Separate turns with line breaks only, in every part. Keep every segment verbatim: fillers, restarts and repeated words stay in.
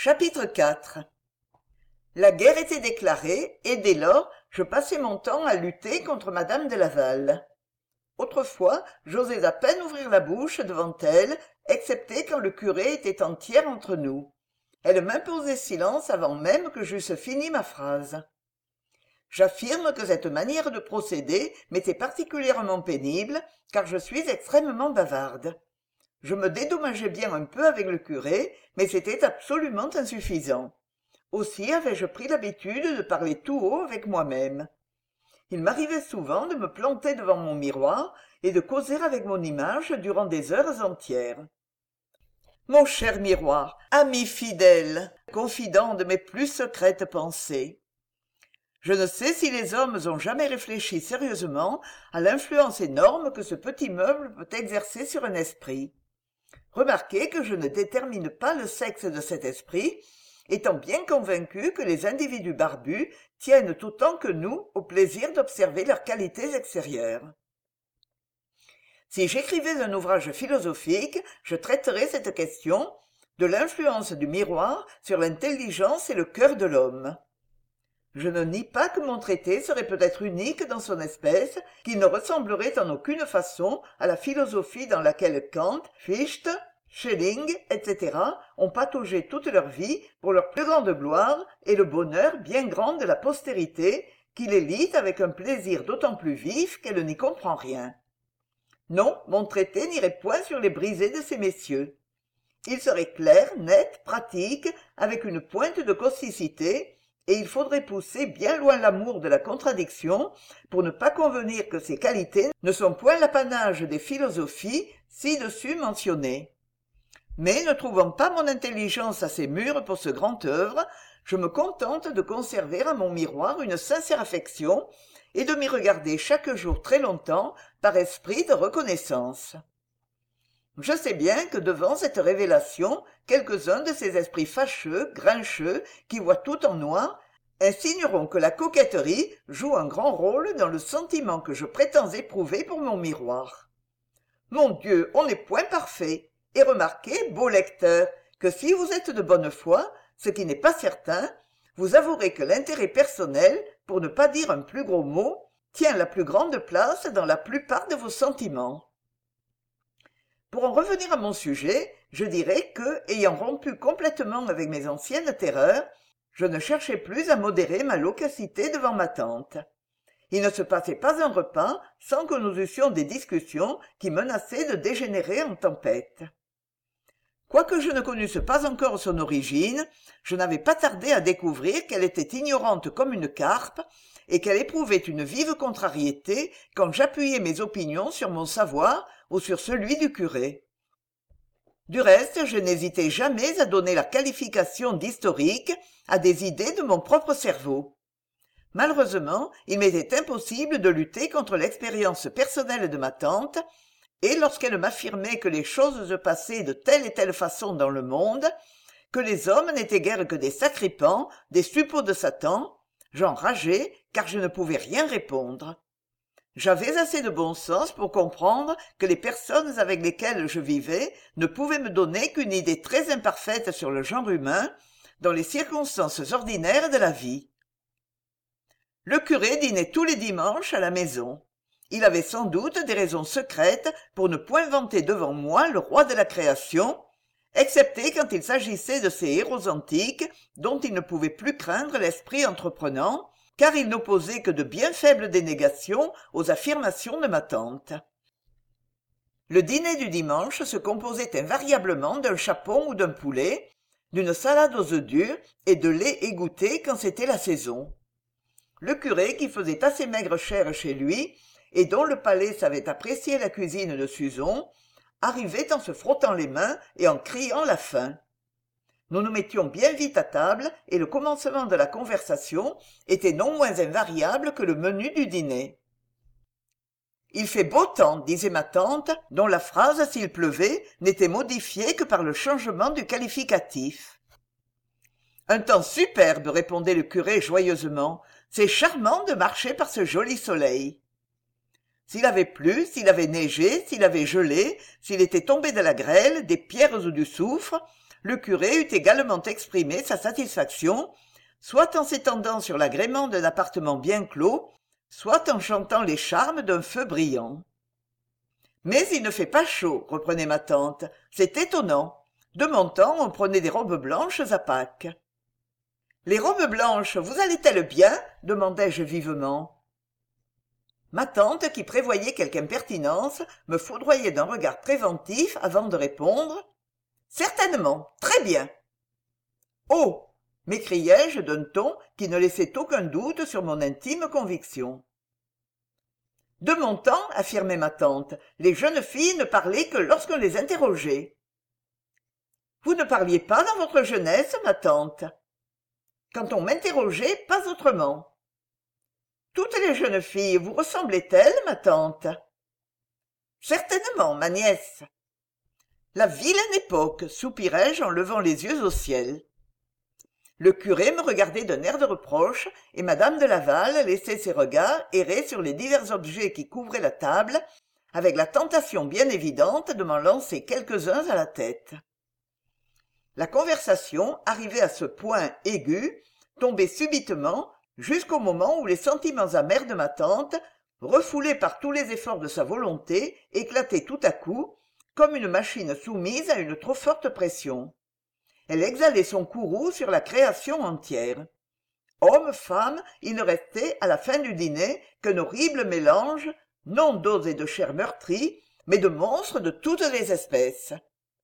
Chapitre quatre. La guerre était déclarée, et dès lors je passais mon temps à lutter contre madame de Laval. Autrefois, j'osais à peine ouvrir la bouche devant elle, excepté quand le curé était en tiers entre nous. Elle m'imposait silence avant même que j'eusse fini ma phrase. J'affirme que cette manière de procéder m'était particulièrement pénible, car je suis extrêmement bavarde. Je me dédommageais bien un peu avec le curé, mais c'était absolument insuffisant. Aussi avais-je pris l'habitude de parler tout haut avec moi-même. Il m'arrivait souvent de me planter devant mon miroir et de causer avec mon image durant des heures entières. Mon cher miroir, ami fidèle, confident de mes plus secrètes pensées. Je ne sais si les hommes ont jamais réfléchi sérieusement à l'influence énorme que ce petit meuble peut exercer sur un esprit. Remarquez que je ne détermine pas le sexe de cet esprit, étant bien convaincu que les individus barbus tiennent autant que nous au plaisir d'observer leurs qualités extérieures. Si j'écrivais un ouvrage philosophique, je traiterais cette question de l'influence du miroir sur l'intelligence et le cœur de l'homme. Je ne nie pas que mon traité serait peut-être unique dans son espèce, qu'il ne ressemblerait en aucune façon à la philosophie dans laquelle Kant, Fichte, Schelling, et cetera ont pataugé toute leur vie pour leur plus grande gloire et le bonheur bien grand de la postérité, qui les lit avec un plaisir d'autant plus vif qu'elle n'y comprend rien. Non, mon traité n'irait point sur les brisées de ces messieurs. Il serait clair, net, pratique, avec une pointe de causticité, et il faudrait pousser bien loin l'amour de la contradiction pour ne pas convenir que ces qualités ne sont point l'apanage des philosophies ci-dessus mentionnées. Mais ne trouvant pas mon intelligence assez mûre pour ce grand œuvre, je me contente de conserver à mon miroir une sincère affection et de m'y regarder chaque jour très longtemps par esprit de reconnaissance. Je sais bien que devant cette révélation, quelques-uns de ces esprits fâcheux, grincheux, qui voient tout en noir, insigneront que la coquetterie joue un grand rôle dans le sentiment que je prétends éprouver pour mon miroir. Mon Dieu, on n'est point parfait, et remarquez, beau lecteur, que si vous êtes de bonne foi, ce qui n'est pas certain, vous avouerez que l'intérêt personnel, pour ne pas dire un plus gros mot, tient la plus grande place dans la plupart de vos sentiments. Pour en revenir à mon sujet, je dirais que, ayant rompu complètement avec mes anciennes terreurs, je ne cherchais plus à modérer ma loquacité devant ma tante. Il ne se passait pas un repas sans que nous eussions des discussions qui menaçaient de dégénérer en tempête. Quoique je ne connusse pas encore son origine, je n'avais pas tardé à découvrir qu'elle était ignorante comme une carpe et qu'elle éprouvait une vive contrariété quand j'appuyais mes opinions sur mon savoir ou sur celui du curé. Du reste, je n'hésitais jamais à donner la qualification d'historique à des idées de mon propre cerveau. Malheureusement, il m'était impossible de lutter contre l'expérience personnelle de ma tante, et lorsqu'elle m'affirmait que les choses se passaient de telle et telle façon dans le monde, que les hommes n'étaient guère que des sacripants, des suppôts de Satan, j'enrageais car je ne pouvais rien répondre. J'avais assez de bon sens pour comprendre que les personnes avec lesquelles je vivais ne pouvaient me donner qu'une idée très imparfaite sur le genre humain, dans les circonstances ordinaires de la vie. Le curé dînait tous les dimanches à la maison. Il avait sans doute des raisons secrètes pour ne point vanter devant moi le roi de la création, excepté quand il s'agissait de ces héros antiques dont il ne pouvait plus craindre l'esprit entreprenant, car il n'opposait que de bien faibles dénégations aux affirmations de ma tante. Le dîner du dimanche se composait invariablement d'un chapon ou d'un poulet, d'une salade aux œufs durs et de lait égoutté quand c'était la saison. Le curé, qui faisait assez maigre chère chez lui, et dont le palais savait apprécier la cuisine de Suzon, arrivait en se frottant les mains et en criant la faim. Nous nous mettions bien vite à table, et le commencement de la conversation était non moins invariable que le menu du dîner. « Il fait beau temps, » disait ma tante, dont la phrase, s'il pleuvait, n'était modifiée que par le changement du qualificatif. « Un temps superbe, » répondait le curé joyeusement. « C'est charmant de marcher par ce joli soleil. » S'il avait plu, s'il avait neigé, s'il avait gelé, s'il était tombé de la grêle, des pierres ou du soufre, le curé eût également exprimé sa satisfaction, soit en s'étendant sur l'agrément d'un appartement bien clos, soit en chantant les charmes d'un feu brillant. « Mais il ne fait pas chaud, reprenait ma tante, c'est étonnant. De mon temps, on prenait des robes blanches à Pâques. »« Les robes blanches, vous allaient-elles bien ?» demandai-je vivement. Ma tante, qui prévoyait quelque impertinence, me foudroyait d'un regard préventif avant de répondre « Certainement, très bien. »« Oh !» m'écriai-je d'un ton qui ne laissait aucun doute sur mon intime conviction. De mon temps, affirmait ma tante, les jeunes filles ne parlaient que lorsqu'on les interrogeait. Vous ne parliez pas dans votre jeunesse, ma tante? Quand on m'interrogeait, pas autrement. Toutes les jeunes filles vous ressemblaient-elles, ma tante? Certainement, ma nièce. La vilaine époque, soupirai-je en levant les yeux au ciel. Le curé me regardait d'un air de reproche, et madame de Laval laissait ses regards errer sur les divers objets qui couvraient la table, avec la tentation bien évidente de m'en lancer quelques-uns à la tête. La conversation, arrivée à ce point aigu, tombait subitement, jusqu'au moment où les sentiments amers de ma tante, refoulés par tous les efforts de sa volonté, éclataient tout à coup, comme une machine soumise à une trop forte pression. Elle exhalait son courroux sur la création entière. Hommes, femmes, il ne restait, à la fin du dîner, qu'un horrible mélange, non d'os et de chair meurtrie, mais de monstres de toutes les espèces.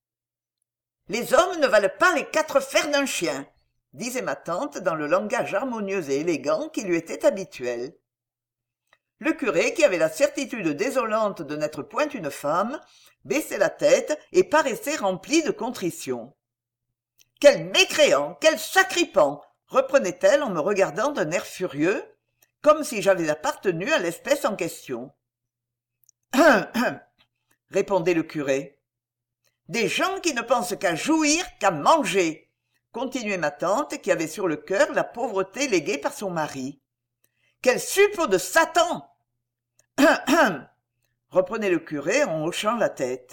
« Les hommes ne valent pas les quatre fers d'un chien !» disait ma tante dans le langage harmonieux et élégant qui lui était habituel. Le curé, qui avait la certitude désolante de n'être point une femme, baissait la tête et paraissait rempli de contrition. « Quel mécréant, quel sacripant !» reprenait-elle en me regardant d'un air furieux, comme si j'avais appartenu à l'espèce en question. « Hum, hum !» répondait le curé. « Des gens qui ne pensent qu'à jouir, qu'à manger !» continuait ma tante, qui avait sur le cœur la pauvreté léguée par son mari. « Quel suppôt de Satan !»« Hum, hum !» reprenait le curé en hochant la tête.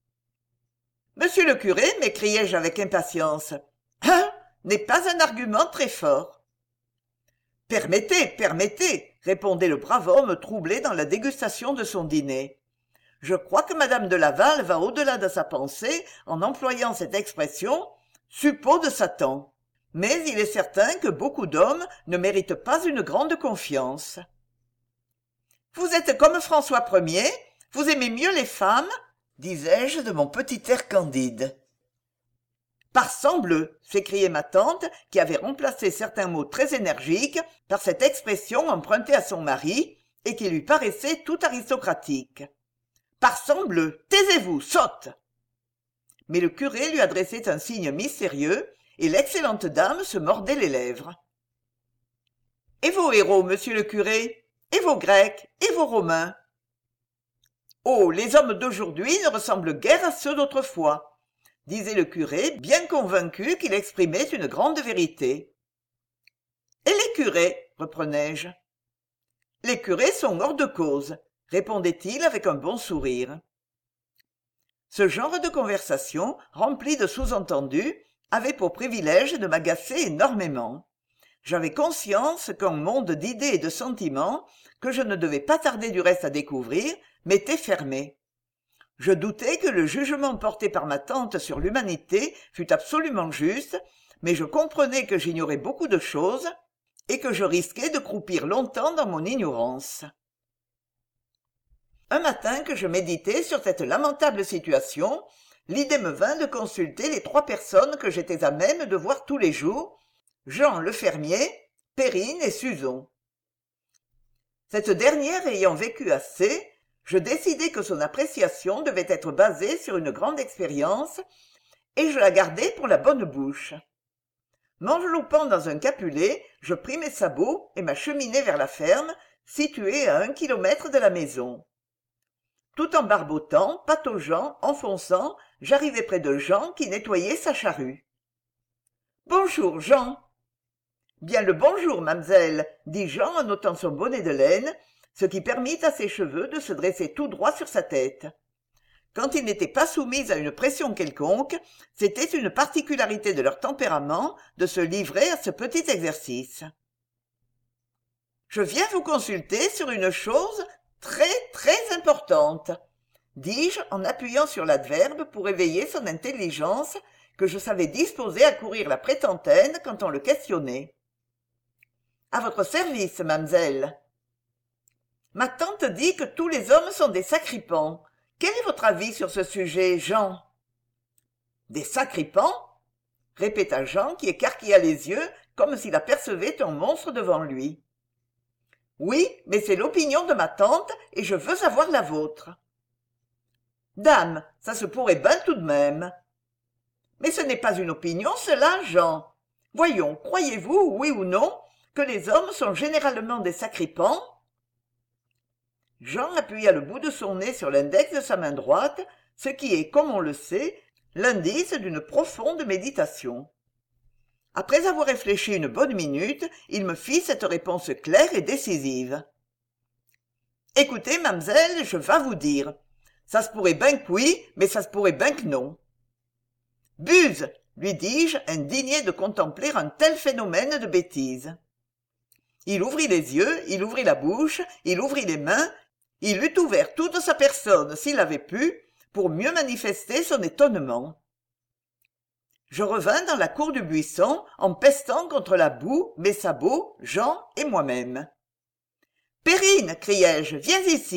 « Monsieur le curé, m'écriai-je avec impatience, « hein, n'est pas un argument très fort. »« Permettez, permettez, » répondait le brave homme troublé dans la dégustation de son dîner. « Je crois que madame de Laval va au-delà de sa pensée en employant cette expression « suppôt de Satan ». Mais il est certain que beaucoup d'hommes ne méritent pas une grande confiance. « Vous êtes comme François Ier, vous aimez mieux les femmes ?» disais-je de mon petit air candide. « Parsambleu !» s'écriait ma tante, qui avait remplacé certains mots très énergiques par cette expression empruntée à son mari et qui lui paraissait tout aristocratique. « Parsambleu, taisez-vous, sotte !» Mais le curé lui adressait un signe mystérieux et l'excellente dame se mordait les lèvres. « Et vos héros, monsieur le curé? Et vos Grecs? Et vos Romains? » « Oh, les hommes d'aujourd'hui ne ressemblent guère à ceux d'autrefois, » disait le curé, bien convaincu qu'il exprimait une grande vérité. « Et les curés, reprenais-je. »« Les curés sont hors de cause, » répondait-il avec un bon sourire. Ce genre de conversation, remplie de sous-entendus, avait pour privilège de m'agacer énormément. J'avais conscience qu'un monde d'idées et de sentiments, que je ne devais pas tarder du reste à découvrir, m'était fermé. Je doutais que le jugement porté par ma tante sur l'humanité fût absolument juste, mais je comprenais que j'ignorais beaucoup de choses et que je risquais de croupir longtemps dans mon ignorance. Un matin que je méditais sur cette lamentable situation, l'idée me vint de consulter les trois personnes que j'étais à même de voir tous les jours, Jean le fermier, Perrine et Suzon. Cette dernière ayant vécu assez, je décidai que son appréciation devait être basée sur une grande expérience, et je la gardai pour la bonne bouche. M'enveloppant dans un capulet, je pris mes sabots et m'acheminai vers la ferme, située à un kilomètre de la maison. Tout en barbotant, pataugeant, enfonçant, j'arrivai près de Jean qui nettoyait sa charrue. « Bonjour, Jean !»« Bien le bonjour, mamselle, » dit Jean en ôtant son bonnet de laine, ce qui permit à ses cheveux de se dresser tout droit sur sa tête. quand ils n'étaient pas soumis à une pression quelconque, c'était une particularité de leur tempérament de se livrer à ce petit exercice. Je viens vous consulter sur une chose très très importante, dis-je en appuyant sur l'adverbe pour éveiller son intelligence que je savais disposée à courir la prétentaine quand on le questionnait. À votre service, mamselle. Ma tante dit que tous les hommes sont des sacripants. Quel est votre avis sur ce sujet, Jean? Des sacripants? Répéta Jean qui écarquilla les yeux comme s'il apercevait un monstre devant lui. Oui, mais c'est l'opinion de ma tante et je veux avoir la vôtre. Dame, ça se pourrait ben tout de même. Mais ce n'est pas une opinion, cela, Jean. Voyons, croyez-vous, oui ou non, que les hommes sont généralement des sacripants? Jean appuya le bout de son nez sur l'index de sa main droite, ce qui est, comme on le sait, l'indice d'une profonde méditation. Après avoir réfléchi une bonne minute, il me fit cette réponse claire et décisive. « Écoutez, mamselle, je vas vous dire. Ça se pourrait ben que oui, mais ça se pourrait ben que non. »« Buse !» lui dis-je, indigné de contempler un tel phénomène de bêtise. Il ouvrit les yeux, il ouvrit la bouche, il ouvrit les mains, il eût ouvert toute sa personne s'il avait pu, pour mieux manifester son étonnement. Je revins dans la cour du buisson, en pestant contre la boue, mes sabots, Jean et moi-même. « Perrine !» criai-je, « viens ici !»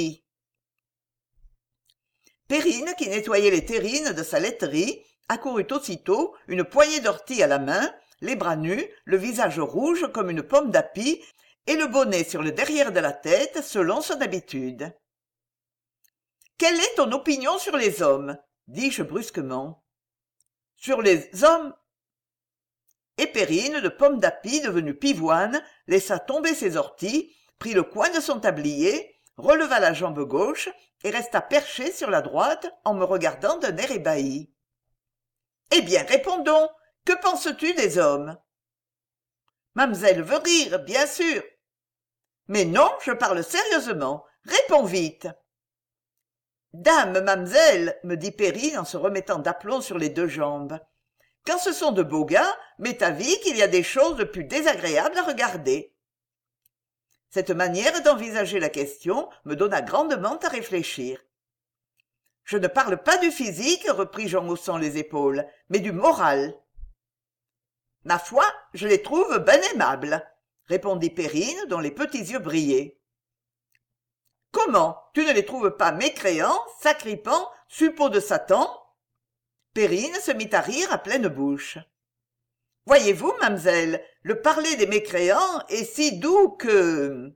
Perrine, qui nettoyait les terrines de sa laiterie, accourut aussitôt, une poignée d'ortie à la main, les bras nus, le visage rouge comme une pomme d'api, et le bonnet sur le derrière de la tête, selon son habitude. « Quelle est ton opinion sur les hommes ?» dis-je brusquement. « Sur les hommes ?» Et Perrine, de pomme d'api devenue pivoine, laissa tomber ses orties, prit le coin de son tablier, releva la jambe gauche et resta perchée sur la droite en me regardant d'un air ébahi. « Eh bien, répondons, que penses-tu des hommes ?» Mamselle veut rire, bien sûr. Mais non, je parle sérieusement. Réponds vite. Dame, mamselle, me dit Perrine en se remettant d'aplomb sur les deux jambes. Quand ce sont de beaux gars, m'est avis qu'il y a des choses de plus désagréables à regarder. Cette manière d'envisager la question me donna grandement à réfléchir. Je ne parle pas du physique, repris-je en haussant les épaules, mais du moral. Ma foi, je les trouve ben aimables, répondit Perrine, dont les petits yeux brillaient. Comment, tu ne les trouves pas mécréants, sacripants, suppôts de Satan? Perrine se mit à rire à pleine bouche. Voyez-vous, mamselle, le parler des mécréants est si doux que...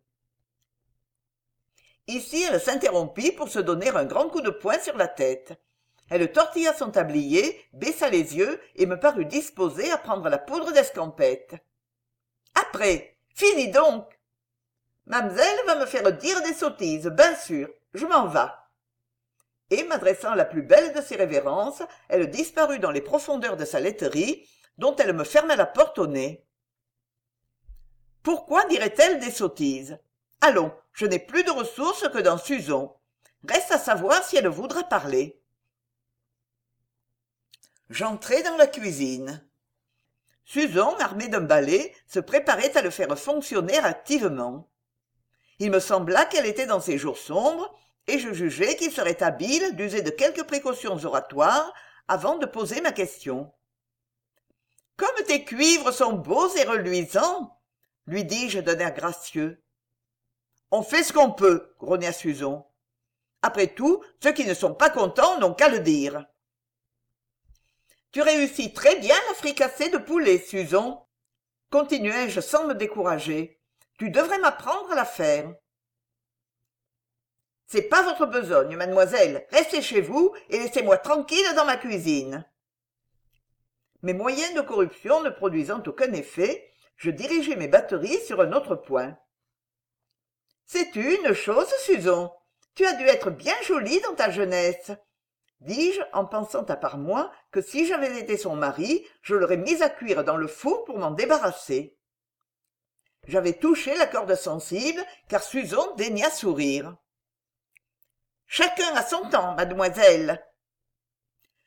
Ici elle s'interrompit pour se donner un grand coup de poing sur la tête. Elle tortilla son tablier, baissa les yeux et me parut disposée à prendre la poudre d'escampette. Après, finis donc. Mamselle va me faire dire des sottises, bien sûr, je m'en vas. Et m'adressant à la plus belle de ses révérences, elle disparut dans les profondeurs de sa laiterie, dont elle me ferma la porte au nez. Pourquoi dirait-elle des sottises? Allons, je n'ai plus de ressources que dans Suzon. Reste à savoir si elle voudra parler. J'entrai dans la cuisine. Suzon, armée d'un balai, se préparait à le faire fonctionner activement. Il me sembla qu'elle était dans ses jours sombres, et je jugeai qu'il serait habile d'user de quelques précautions oratoires avant de poser ma question. « Comme tes cuivres sont beaux et reluisants !» lui dis-je d'un air gracieux. « On fait ce qu'on peut, » grogna Suzon. « Après tout, ceux qui ne sont pas contents n'ont qu'à le dire. » Tu réussis très bien la fricassée de poulet, Suzon, continuai-je sans me décourager. Tu devrais m'apprendre à la faire. C'est pas votre besogne, mademoiselle. Restez chez vous et laissez-moi tranquille dans ma cuisine. Mes moyens de corruption ne produisant aucun effet, je dirigeai mes batteries sur un autre point. Sais-tu une chose, Suzon? Tu as dû être bien jolie dans ta jeunesse, dis-je en pensant à part moi que si j'avais été son mari, je l'aurais mise à cuire dans le four pour m'en débarrasser. J'avais touché la corde sensible, car Suzon daigna sourire. « Chacun a son temps, mademoiselle, »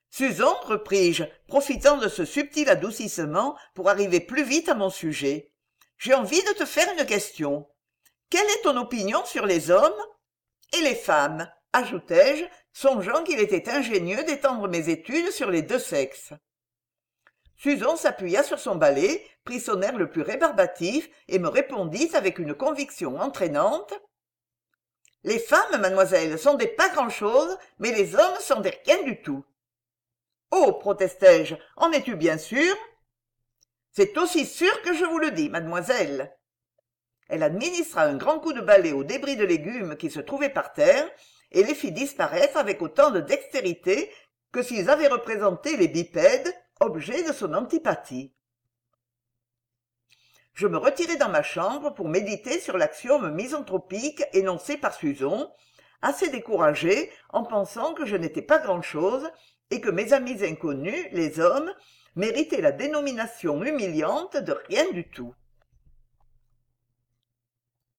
Susan, repris-je, profitant de ce subtil adoucissement pour arriver plus vite à mon sujet, j'ai envie de te faire une question. Quelle est ton opinion sur les hommes et les femmes, ajoutai-je, songeant qu'il était ingénieux d'étendre mes études sur les deux sexes. Susan s'appuya sur son balai, prit son air le plus rébarbatif et me répondit avec une conviction entraînante. Les femmes, mademoiselle, sont des pas grand-chose, mais les hommes sont des rien du tout. Oh, protestai-je, en es-tu bien sûre? C'est aussi sûr que je vous le dis, mademoiselle. Elle administra un grand coup de balai aux débris de légumes qui se trouvaient par terre et les fit disparaître avec autant de dextérité que s'ils avaient représenté les bipèdes, objet de son antipathie. Je me retirai dans ma chambre pour méditer sur l'axiome misanthropique énoncé par Susan, assez découragé en pensant que je n'étais pas grand-chose et que mes amis inconnus, les hommes, méritaient la dénomination humiliante de rien du tout.